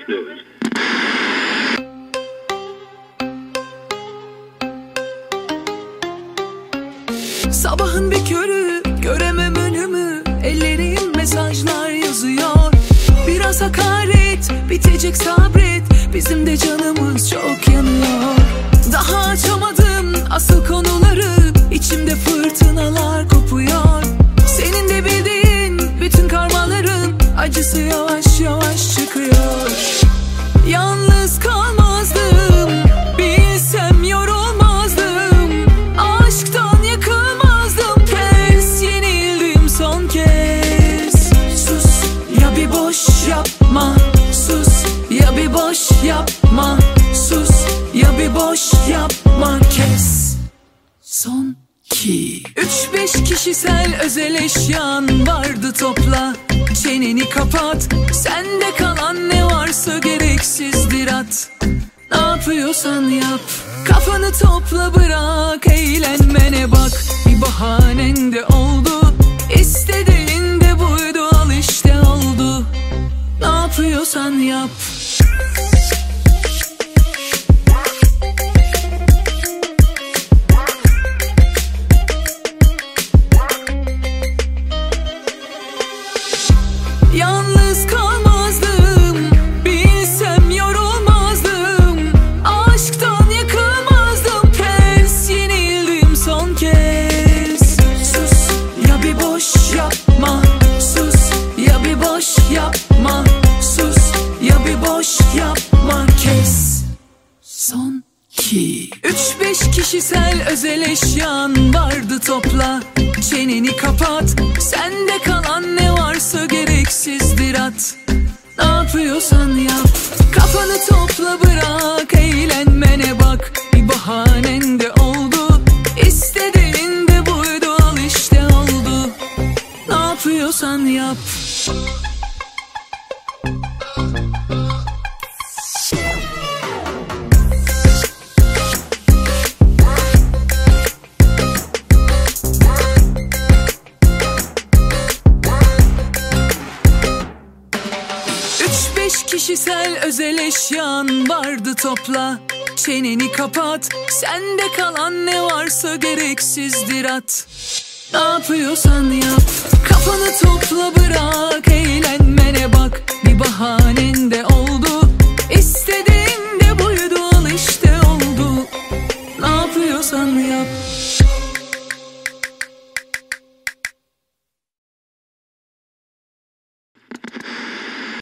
başlıyoruz. Sabahın bir körü, göremem önümü, ellerim mesajlar yazıyor. Biraz hakaret, bitecek sabret, bizim de canımız çok yanıyor. Daha açamadım asıl konuları, içimde fırtınalar kopuyor. Senin de bildiğin bütün karmaların acısı yavaş yavaş çıkıyor. Yalnız kalmazdım, bilsem yorulmazdım, aşktan yakılmazdım. Pes, yenildim son kez. Sus ya, bir boş yapma. Sus ya, bir boş yapma. Sus ya, bir boş yapma. Kes. Son 2 3-5 kişisel özel eşyan vardı, topla. Çeneni kapat, sende kalan ne varsa gereksizdir at. Ne yapıyorsan yap, kafanı topla, bırak eğlenmene bak. Bir bahanen de oldu, istediğin de buydu, al işte oldu. Ne yapıyorsan yap. Yalnız kalmazdım, bilsem yorulmazdım, aşktan yakılmazdım. Pes, yenildim son kez. Sus ya, bir boş yapma. Sus ya, bir boş yapma. Sus ya, bir boş yapma. Kes. Son 2 3-5 kişisel özel eşyan vardı, topla. Çeneni kapat, sende kalan ne varsa gereksizdir at. Ne yapıyorsan yap, kafanı topla, bırak eğlenmene bak. Bir bahanen de oldu, istediğin de buydu, al işte oldu. Ne yapıyorsan yap. 3-5 kişisel özel eşyan vardı, topla. Çeneni kapat, sende kalan ne varsa gereksizdir at. Ne yapıyorsan yap, kafanı topla, bırak